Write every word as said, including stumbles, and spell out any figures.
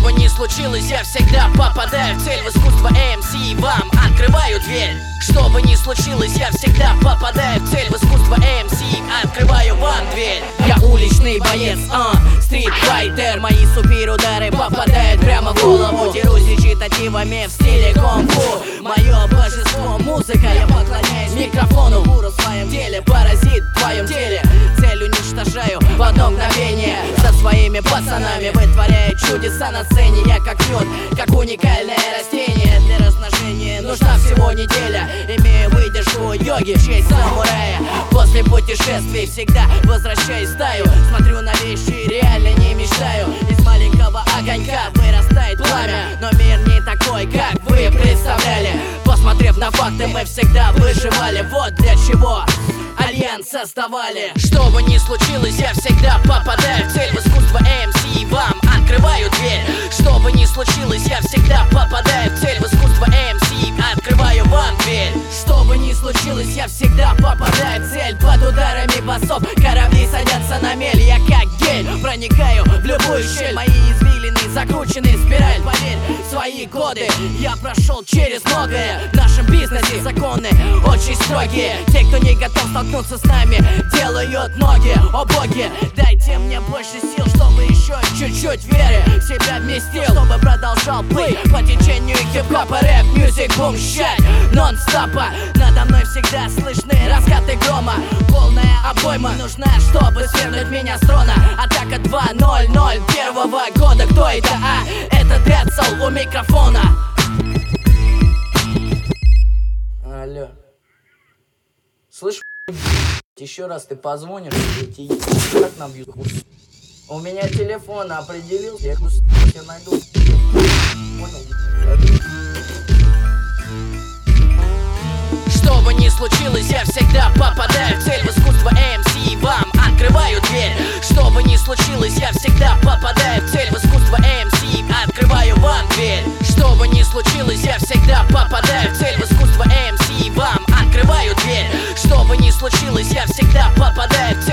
бы ни случилось, я всегда попадаю в цель. В искусство эм си вам открываю дверь. Что бы ни случилось, я всегда попадаю в цель. В искусство эм си открываю вам дверь. Я уличный боец, а, стритфайтер. Мои суперудары попадают прямо в голову. Дерусь речитативами в стиле кунг-фу. Мое божество музыка, я поклоняюсь микрофону. Гуру в своем деле, паразит в твоем теле. Цель уничтожаю в одно мгновение. Со своими пацанами вытворяю чудеса на сцене. Я как мед, как уникальное растение. Для размножения нужна всего неделя. Имею выдержку йоги в честь самурая. После путешествий всегда возвращаюсь в стаю. Смотрю на вещи, реально не мечтаю. Из маленького огонька вырастает пламя. Но мир не такой, как вы представляли. Посмотрев на факты, мы всегда выживали. Вот для чего альянс создавали. Что бы ни случилось, я всегда попадаю в цель. В искусство эм си вам открываю дверь. Что бы ни случилось, я всегда попадаю в цель. В искусство эм си открываю вам дверь. Что бы ни случилось, я всегда попадаю в цель. Под ударами басов корабли садятся на мель. Я как гель проникаю в любую щель. Мои извилины закручены в спираль. Поверь, свои годы я прошел через многое. В нашем бизнесе законы очень строгие. Те, кто не готов столкнуться с нами, делают ноги. О боги, дайте мне больше сил, чтобы еще чуть-чуть веры в себя вместил, чтобы продолжал плыть по течению хип-хопа, рэп, мьюзик, бум-щать нон-стопа. Надо мной всегда слышны раскаты грома. Полная обойма нужна, чтобы свернуть меня с трона. Атака два ноль ноль первого года. Кто это? А, это Дэдсол у микрофона. Алло. Слышь, еще раз ты позвонишь, эти как набьют. У меня телефон определился, я тебя найду. Понял? Что бы ни случилось, я всегда попадаю в цель. В искусство эм си вам открываю дверь. Что бы ни случилось, я всегда попадаю в цель. В искусство эм си открываю вам дверь. Что бы ни случилось, я всегда попадаю в цель. В искусство эм си вам открываю дверь. Что бы ни случилось, я всегда попадаю в цель.